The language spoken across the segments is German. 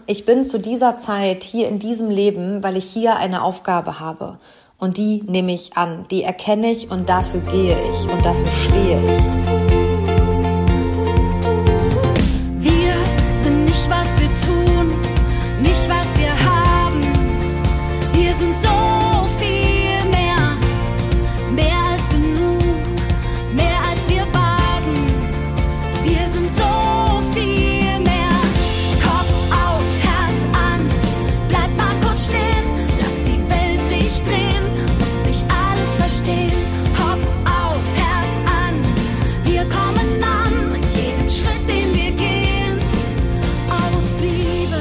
ich bin zu dieser Zeit hier in diesem Leben, weil ich hier eine Aufgabe habe. Und die nehme ich an, die erkenne ich und dafür gehe ich und dafür stehe ich. Wir sind nicht, was wir tun, nicht, was wir haben. Wir sind so viel mehr, mehr als genug, mehr als wir wagen. Wir sind so viel mehr. Kopf aus, Herz an, bleib mal kurz stehen, lass die Welt sich drehen, musst nicht alles verstehen. Kopf aus, Herz an, wir kommen an mit jedem Schritt, den wir gehen, aus Liebe.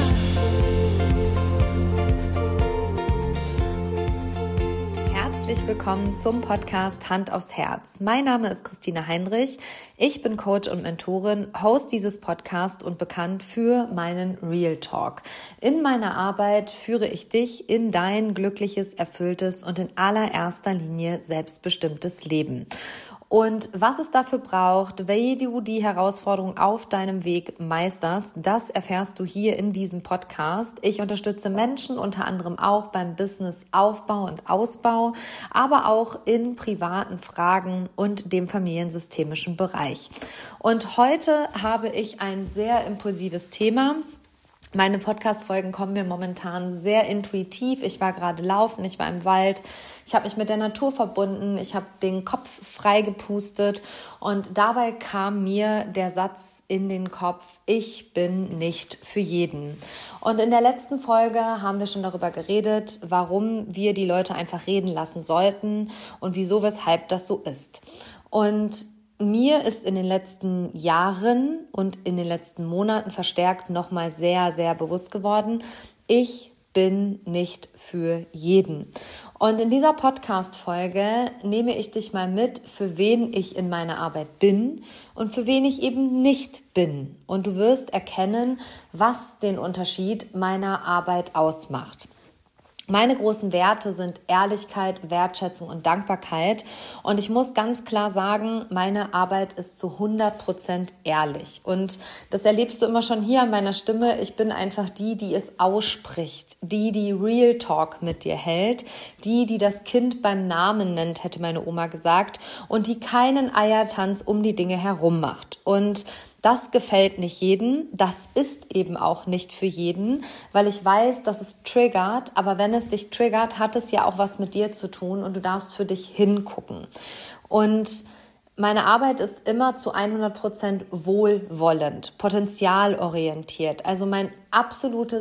Herzlich willkommen zum Podcast Hand aufs Herz. Mein Name ist Christina Heinrich. Ich bin Coach und Mentorin, Host dieses Podcasts und bekannt für meinen Real Talk. In meiner Arbeit führe ich dich in dein glückliches, erfülltes und in allererster Linie selbstbestimmtes Leben. Und was es dafür braucht, wie du die Herausforderung auf deinem Weg meisterst, das erfährst du hier in diesem Podcast. Ich unterstütze Menschen unter anderem auch beim Businessaufbau und Ausbau, aber auch in privaten Fragen und dem familiensystemischen Bereich. Und heute habe ich ein sehr impulsives Thema. Meine Podcast-Folgen kommen mir momentan sehr intuitiv. Ich war gerade laufen, ich war im Wald, ich habe mich mit der Natur verbunden, ich habe den Kopf frei gepustet und dabei kam mir der Satz in den Kopf: Ich bin nicht für jeden. Und in der letzten Folge haben wir schon darüber geredet, warum wir die Leute einfach reden lassen sollten und wieso, weshalb das so ist. Und mir ist in den letzten Jahren und in den letzten Monaten verstärkt nochmal sehr, sehr bewusst geworden, ich bin nicht für jeden. Und in dieser Podcast-Folge nehme ich dich mal mit, für wen ich in meiner Arbeit bin und für wen ich eben nicht bin. Und du wirst erkennen, was den Unterschied meiner Arbeit ausmacht. Meine großen Werte sind Ehrlichkeit, Wertschätzung und Dankbarkeit. Und ich muss ganz klar sagen, meine Arbeit ist zu 100% ehrlich. Und das erlebst du immer schon hier an meiner Stimme. Ich bin einfach die es ausspricht, die Real Talk mit dir hält, die das Kind beim Namen nennt, hätte meine Oma gesagt, und die keinen Eiertanz um die Dinge herum macht. Und das gefällt nicht jedem, das ist eben auch nicht für jeden, weil ich weiß, dass es triggert, aber wenn es dich triggert, hat es ja auch was mit dir zu tun und du darfst für dich hingucken. Und meine Arbeit ist immer zu 100% wohlwollend, potenzialorientiert. Also meine absolute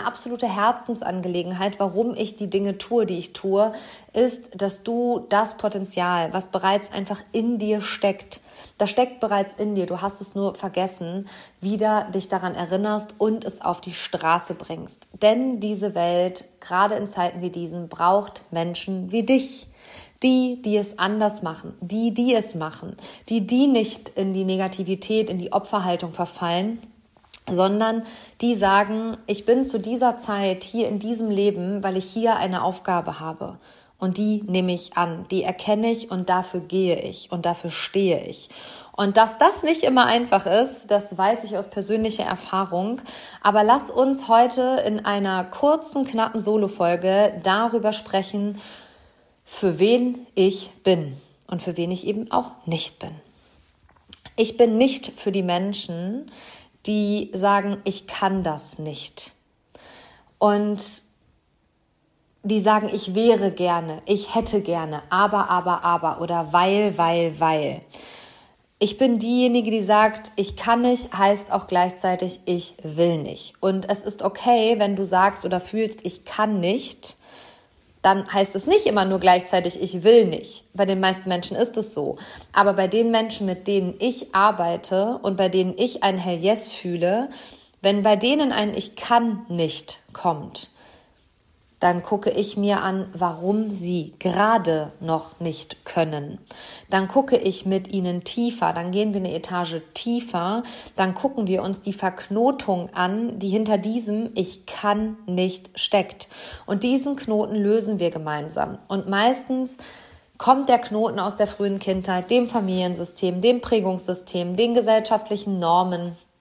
Herzensangelegenheit, warum ich die Dinge tue, die ich tue, ist, dass du das Potenzial, was bereits einfach in dir steckt, das steckt bereits in dir, du hast es nur vergessen, wieder dich daran erinnerst und es auf die Straße bringst. Denn diese Welt, gerade in Zeiten wie diesen, braucht Menschen wie dich. Die es anders machen, die es machen, die nicht in die Negativität, in die Opferhaltung verfallen, sondern die sagen, ich bin zu dieser Zeit hier in diesem Leben, weil ich hier eine Aufgabe habe. Und die nehme ich an, die erkenne ich und dafür gehe ich und dafür stehe ich. Und dass das nicht immer einfach ist, das weiß ich aus persönlicher Erfahrung. Aber lass uns heute in einer kurzen, knappen Solo-Folge darüber sprechen, für wen ich bin und für wen ich eben auch nicht bin. Ich bin nicht für die Menschen, die sagen, ich kann das nicht. Und die sagen, ich wäre gerne, ich hätte gerne, aber oder weil. Ich bin diejenige, die sagt, ich kann nicht, heißt auch gleichzeitig, ich will nicht. Und es ist okay, wenn du sagst oder fühlst, ich kann nicht, dann heißt es nicht immer nur gleichzeitig, ich will nicht. Bei den meisten Menschen ist es so. Aber bei den Menschen, mit denen ich arbeite und bei denen ich ein Hell Yes fühle, wenn bei denen ein Ich kann nicht kommt, dann gucke ich mir an, warum sie gerade noch nicht können. Dann gucke ich mit ihnen tiefer, dann gehen wir eine Etage tiefer, dann gucken wir uns die Verknotung an, die hinter diesem Ich kann nicht steckt. Und diesen Knoten lösen wir gemeinsam. Und meistens kommt der Knoten aus der frühen Kindheit, dem Familiensystem, dem Prägungssystem, den gesellschaftlichen Normen,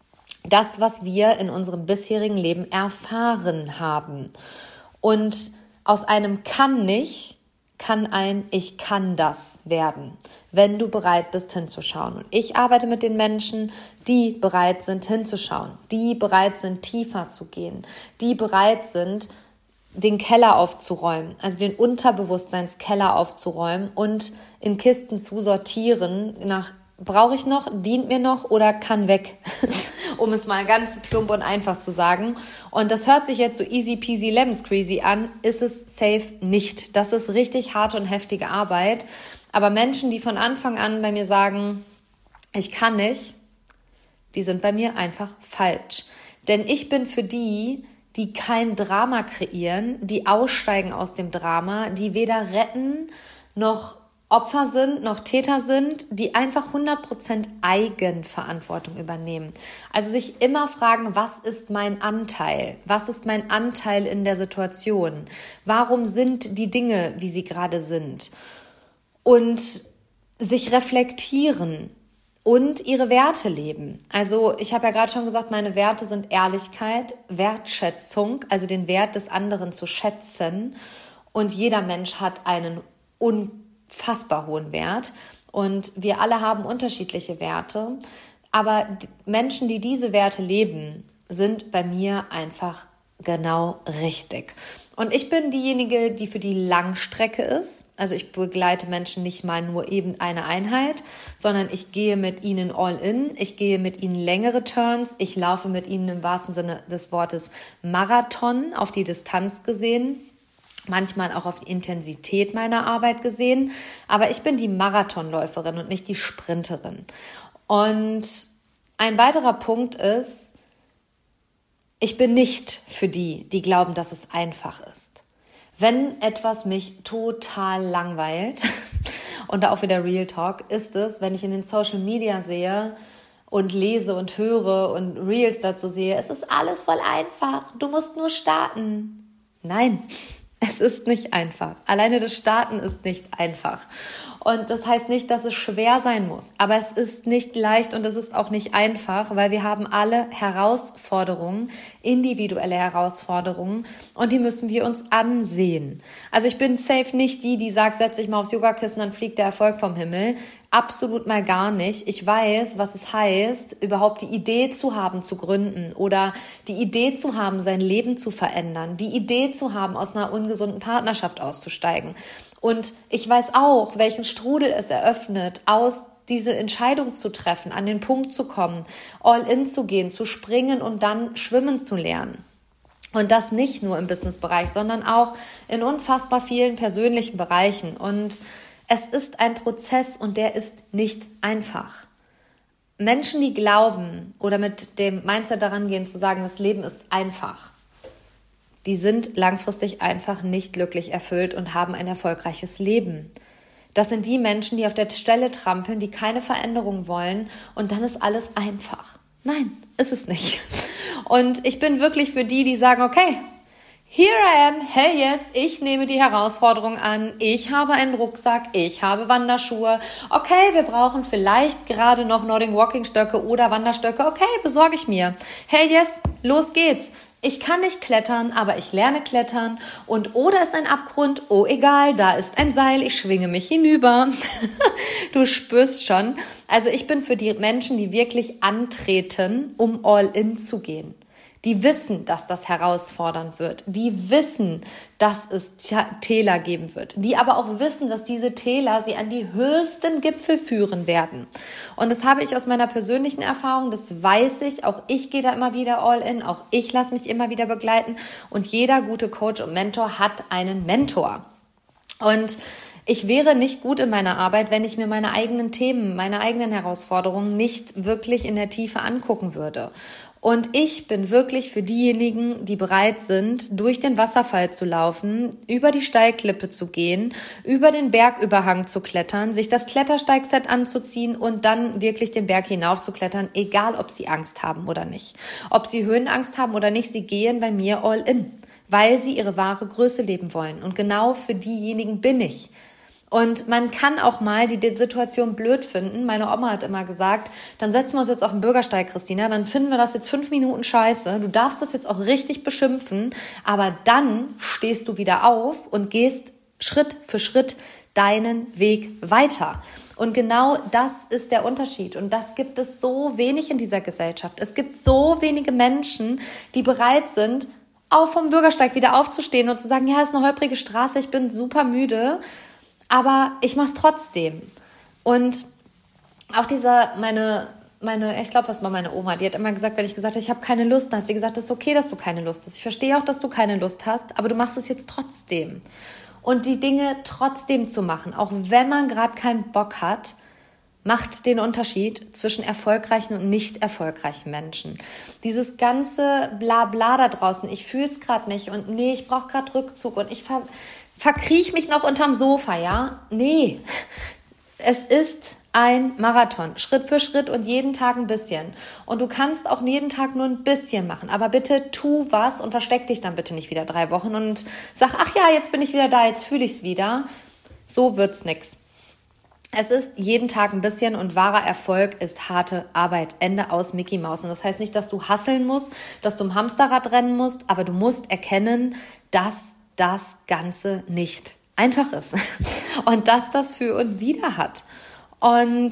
das, was wir in unserem bisherigen Leben erfahren haben. Und aus einem kann nicht, kann ein ich kann das werden, wenn du bereit bist hinzuschauen. Und ich arbeite mit den Menschen, die bereit sind hinzuschauen, die bereit sind tiefer zu gehen, die bereit sind, den Keller aufzuräumen, also den Unterbewusstseinskeller aufzuräumen und in Kisten zu sortieren nach brauche ich noch, dient mir noch oder kann weg, um es mal ganz plump und einfach zu sagen. Und das hört sich jetzt so easy peasy lemon squeezy an, ist es safe nicht. Das ist richtig harte und heftige Arbeit. Aber Menschen, die von Anfang an bei mir sagen, ich kann nicht, die sind bei mir einfach falsch. Denn ich bin für die kein Drama kreieren, die aussteigen aus dem Drama, die weder retten noch Opfer sind, noch Täter sind, die einfach 100% Eigenverantwortung übernehmen. Also sich immer fragen, was ist mein Anteil? Was ist mein Anteil in der Situation? Warum sind die Dinge, wie sie gerade sind? Und sich reflektieren und ihre Werte leben. Also ich habe ja gerade schon gesagt, meine Werte sind Ehrlichkeit, Wertschätzung, also den Wert des anderen zu schätzen. Und jeder Mensch hat einen unfassbar hohen Wert und wir alle haben unterschiedliche Werte, aber Menschen, die diese Werte leben, sind bei mir einfach genau richtig. Und ich bin diejenige, die für die Langstrecke ist. Also ich begleite Menschen nicht mal nur eben eine Einheit, sondern ich gehe mit ihnen all in. Ich gehe mit ihnen längere Turns. Ich laufe mit ihnen im wahrsten Sinne des Wortes Marathon auf die Distanz gesehen. Manchmal auch auf die Intensität meiner Arbeit gesehen. Aber ich bin die Marathonläuferin und nicht die Sprinterin. Und ein weiterer Punkt ist, ich bin nicht für die glauben, dass es einfach ist. Wenn etwas mich total langweilt, und da auch wieder Real Talk, ist es, wenn ich in den Social Media sehe und lese und höre und Reels dazu sehe, es ist alles voll einfach, du musst nur starten. Nein, es ist nicht einfach. Alleine das Starten ist nicht einfach. Und das heißt nicht, dass es schwer sein muss. Aber es ist nicht leicht und es ist auch nicht einfach, weil wir haben alle Herausforderungen, individuelle Herausforderungen, und die müssen wir uns ansehen. Also ich bin safe nicht die sagt, setz dich mal aufs Yogakissen, dann fliegt der Erfolg vom Himmel. Absolut mal gar nicht. Ich weiß, was es heißt, überhaupt die Idee zu haben, zu gründen oder die Idee zu haben, sein Leben zu verändern, die Idee zu haben, aus einer ungesunden Partnerschaft auszusteigen. Und ich weiß auch, welchen Strudel es eröffnet, diese Entscheidung zu treffen, an den Punkt zu kommen, all in zu gehen, zu springen und dann schwimmen zu lernen. Und das nicht nur im Businessbereich, sondern auch in unfassbar vielen persönlichen Bereichen. Und es ist ein Prozess und der ist nicht einfach. Menschen, die glauben oder mit dem Mindset daran gehen, zu sagen, das Leben ist einfach, die sind langfristig einfach nicht glücklich erfüllt und haben ein erfolgreiches Leben. Das sind die Menschen, die auf der Stelle trampeln, die keine Veränderung wollen und dann ist alles einfach. Nein, ist es nicht. Und ich bin wirklich für die sagen, okay, here I am, hell yes, ich nehme die Herausforderung an, ich habe einen Rucksack, ich habe Wanderschuhe, okay, wir brauchen vielleicht gerade noch Nordic Walking Stöcke oder Wanderstöcke, okay, besorge ich mir. Hell yes, los geht's. Ich kann nicht klettern, aber ich lerne klettern und oder ist ein Abgrund, oh egal, da ist ein Seil, ich schwinge mich hinüber. Du spürst schon. Also ich bin für die Menschen, die wirklich antreten, um all in zu gehen. Die wissen, dass das herausfordernd wird. Die wissen, dass es Täler geben wird. Die aber auch wissen, dass diese Täler sie an die höchsten Gipfel führen werden. Und das habe ich aus meiner persönlichen Erfahrung, das weiß ich. Auch ich gehe da immer wieder all in. Auch ich lasse mich immer wieder begleiten. Und jeder gute Coach und Mentor hat einen Mentor. Und ich wäre nicht gut in meiner Arbeit, wenn ich mir meine eigenen Themen, meine eigenen Herausforderungen nicht wirklich in der Tiefe angucken würde. Und ich bin wirklich für diejenigen, die bereit sind, durch den Wasserfall zu laufen, über die Steilklippe zu gehen, über den Bergüberhang zu klettern, sich das Klettersteigset anzuziehen und dann wirklich den Berg hinauf zu klettern, egal ob sie Angst haben oder nicht. Ob sie Höhenangst haben oder nicht, sie gehen bei mir all in, weil sie ihre wahre Größe leben wollen. Und genau für diejenigen bin ich. Und man kann auch mal die Situation blöd finden. Meine Oma hat immer gesagt, dann setzen wir uns jetzt auf den Bürgersteig, Christina, dann finden wir das jetzt 5 Minuten scheiße. Du darfst das jetzt auch richtig beschimpfen, aber dann stehst du wieder auf und gehst Schritt für Schritt deinen Weg weiter. Und genau das ist der Unterschied. Und das gibt es so wenig in dieser Gesellschaft. Es gibt so wenige Menschen, die bereit sind, auch vom Bürgersteig wieder aufzustehen und zu sagen, ja, es ist eine holprige Straße, ich bin super müde, aber ich mach's trotzdem. Und auch ich glaube, was war meine Oma, die hat immer gesagt, wenn ich gesagt habe, ich habe keine Lust, dann hat sie gesagt, es ist okay, dass du keine Lust hast. Ich verstehe auch, dass du keine Lust hast, aber du machst es jetzt trotzdem. Und die Dinge trotzdem zu machen, auch wenn man gerade keinen Bock hat, macht den Unterschied zwischen erfolgreichen und nicht erfolgreichen Menschen. Dieses ganze Blabla da draußen, ich fühle es gerade nicht und nee, ich brauche gerade Rückzug und ich verkriech mich noch unterm Sofa, ja? Nee, es ist ein Marathon, Schritt für Schritt und jeden Tag ein bisschen. Und du kannst auch jeden Tag nur ein bisschen machen, aber bitte tu was und versteck dich dann bitte nicht wieder 3 Wochen und sag, ach ja, jetzt bin ich wieder da, jetzt fühle ich es wieder. So wird's nix. Es ist jeden Tag ein bisschen und wahrer Erfolg ist harte Arbeit. Ende aus Mickey Maus. Und das heißt nicht, dass du hustlen musst, dass du im Hamsterrad rennen musst, aber du musst erkennen, dass das Ganze nicht einfach ist und dass das für und wider hat. Und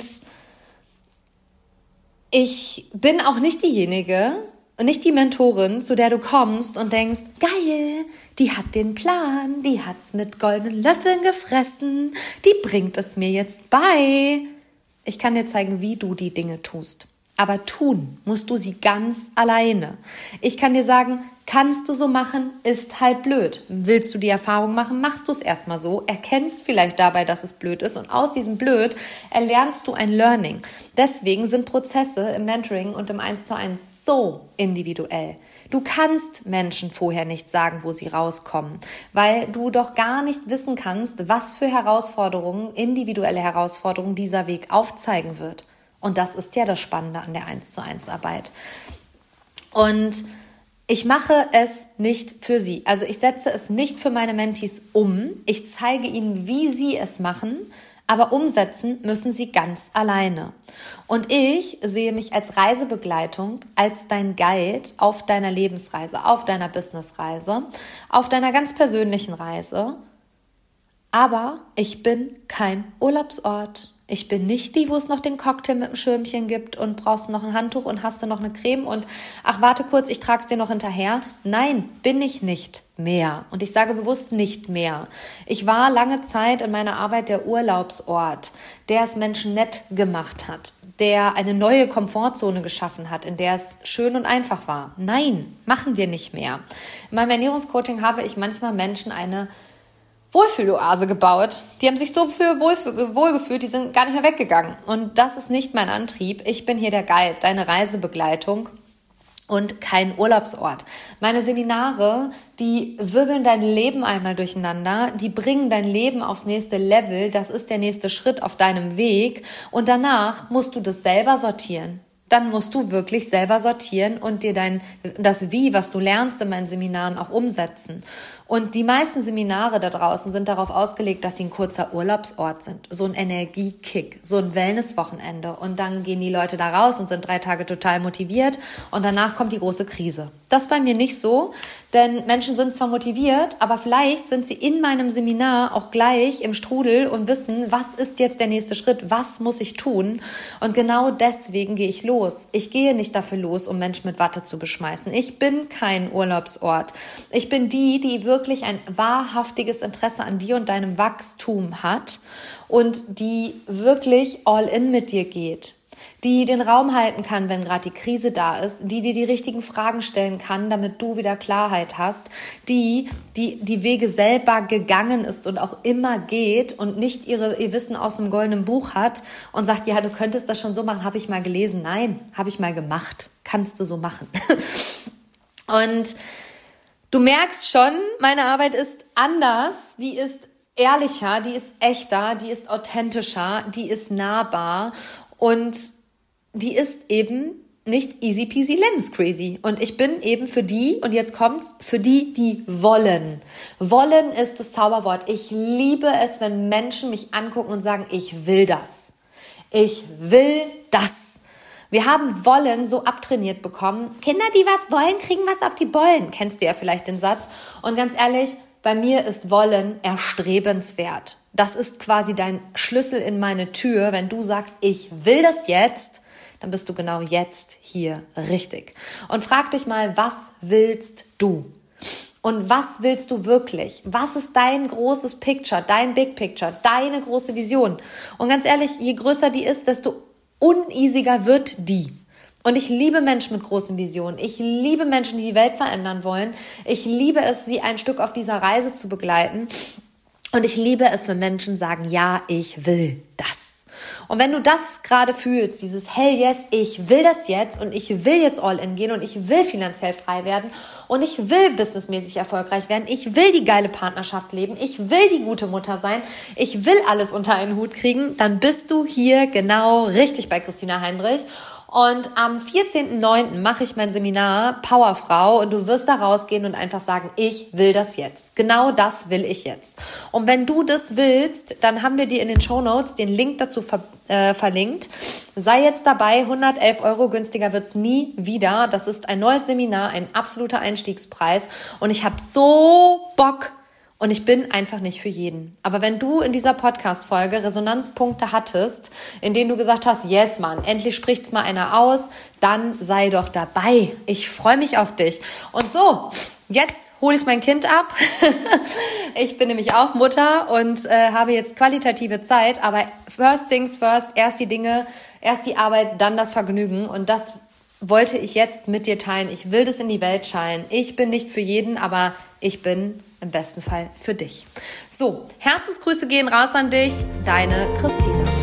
ich bin auch nicht diejenige und nicht die Mentorin, zu der du kommst und denkst, geil, die hat den Plan, die hat's mit goldenen Löffeln gefressen, die bringt es mir jetzt bei. Ich kann dir zeigen, wie du die Dinge tust. Aber tun musst du sie ganz alleine. Ich kann dir sagen, kannst du so machen, ist halt blöd. Willst du die Erfahrung machen, machst du es erstmal so, erkennst vielleicht dabei, dass es blöd ist und aus diesem Blöd erlernst du ein Learning. Deswegen sind Prozesse im Mentoring und im 1:1 so individuell. Du kannst Menschen vorher nicht sagen, wo sie rauskommen, weil du doch gar nicht wissen kannst, was für Herausforderungen, individuelle Herausforderungen dieser Weg aufzeigen wird. Und das ist ja das Spannende an der 1:1 Arbeit. Und ich mache es nicht für sie. Also ich setze es nicht für meine Mentees um. Ich zeige ihnen, wie sie es machen, aber umsetzen müssen sie ganz alleine. Und ich sehe mich als Reisebegleitung, als dein Guide auf deiner Lebensreise, auf deiner Businessreise, auf deiner ganz persönlichen Reise. Aber ich bin kein Urlaubsort. Ich bin nicht die, wo es noch den Cocktail mit dem Schirmchen gibt und brauchst noch ein Handtuch und hast du noch eine Creme und ach, warte kurz, ich trag's dir noch hinterher. Nein, bin ich nicht mehr. Und ich sage bewusst nicht mehr. Ich war lange Zeit in meiner Arbeit der Urlaubsort, der es Menschen nett gemacht hat, der eine neue Komfortzone geschaffen hat, in der es schön und einfach war. Nein, machen wir nicht mehr. In meinem Ernährungscoaching habe ich manchmal Menschen eine Wohlfühloase gebaut. Die haben sich so wohlgefühlt, die sind gar nicht mehr weggegangen. Und das ist nicht mein Antrieb. Ich bin hier der Guide, deine Reisebegleitung und kein Urlaubsort. Meine Seminare, die wirbeln dein Leben einmal durcheinander, die bringen dein Leben aufs nächste Level. Das ist der nächste Schritt auf deinem Weg. Und danach musst du das selber sortieren. Dann musst du wirklich selber sortieren und dir das Wie, was du lernst in meinen Seminaren, auch umsetzen. Und die meisten Seminare da draußen sind darauf ausgelegt, dass sie ein kurzer Urlaubsort sind. So ein Energiekick, so ein Wellnesswochenende. Und dann gehen die Leute da raus und sind 3 Tage total motiviert. Und danach kommt die große Krise. Das ist bei mir nicht so, denn Menschen sind zwar motiviert, aber vielleicht sind sie in meinem Seminar auch gleich im Strudel und wissen, was ist jetzt der nächste Schritt, was muss ich tun? Und genau deswegen gehe ich los. Ich gehe nicht dafür los, um Menschen mit Watte zu beschmeißen. Ich bin kein Urlaubsort. Ich bin die wirklich ein wahrhaftiges Interesse an dir und deinem Wachstum hat und die wirklich all in mit dir geht. Die den Raum halten kann, wenn gerade die Krise da ist, die dir die richtigen Fragen stellen kann, damit du wieder Klarheit hast, die Wege selber gegangen ist und auch immer geht und nicht ihr Wissen aus einem goldenen Buch hat und sagt, ja, du könntest das schon so machen, habe ich mal gelesen. Nein, habe ich mal gemacht. Kannst du so machen. Und du merkst schon, meine Arbeit ist anders, die ist ehrlicher, die ist echter, die ist authentischer, die ist nahbar und die ist eben nicht easy peasy lemons crazy. Und ich bin eben für die, und jetzt kommt's, für die, die wollen. Wollen ist das Zauberwort. Ich liebe es, wenn Menschen mich angucken und sagen, ich will das. Ich will das. Wir haben Wollen so abtrainiert bekommen. Kinder, die was wollen, kriegen was auf die Bollen. Kennst du ja vielleicht den Satz. Und ganz ehrlich, bei mir ist Wollen erstrebenswert. Das ist quasi dein Schlüssel in meine Tür. Wenn du sagst, ich will das jetzt, dann bist du genau jetzt hier richtig. Und frag dich mal, was willst du? Und was willst du wirklich? Was ist dein großes Picture, dein Big Picture, deine große Vision? Und ganz ehrlich, je größer die ist, desto uneasiger wird die. Und ich liebe Menschen mit großen Visionen. Ich liebe Menschen, die die Welt verändern wollen. Ich liebe es, sie ein Stück auf dieser Reise zu begleiten. Und ich liebe es, wenn Menschen sagen, ja, ich will das. Und wenn du das gerade fühlst, dieses hell yes, ich will das jetzt und ich will jetzt all in gehen und ich will finanziell frei werden und ich will businessmäßig erfolgreich werden, ich will die geile Partnerschaft leben, ich will die gute Mutter sein, ich will alles unter einen Hut kriegen, dann bist du hier genau richtig bei Christina Heinrich. Und am 14.09. mache ich mein Seminar Powerfrau und du wirst da rausgehen und einfach sagen, ich will das jetzt. Genau das will ich jetzt. Und wenn du das willst, dann haben wir dir in den Shownotes den Link dazu verlinkt. Sei jetzt dabei, 111 € günstiger wird's nie wieder. Das ist ein neues Seminar, ein absoluter Einstiegspreis und ich habe so Bock. Und ich bin einfach nicht für jeden. Aber wenn du in dieser Podcast-Folge Resonanzpunkte hattest, in denen du gesagt hast, yes, Mann, endlich spricht's mal einer aus, dann sei doch dabei. Ich freue mich auf dich. Und so, jetzt hole ich mein Kind ab. Ich bin nämlich auch Mutter und habe jetzt qualitative Zeit. Aber first things first, erst die Dinge, erst die Arbeit, dann das Vergnügen. Und das wollte ich jetzt mit dir teilen. Ich will das in die Welt schallen. Ich bin nicht für jeden, aber ich bin im besten Fall für dich. So, Herzensgrüße gehen raus an dich, deine Christina.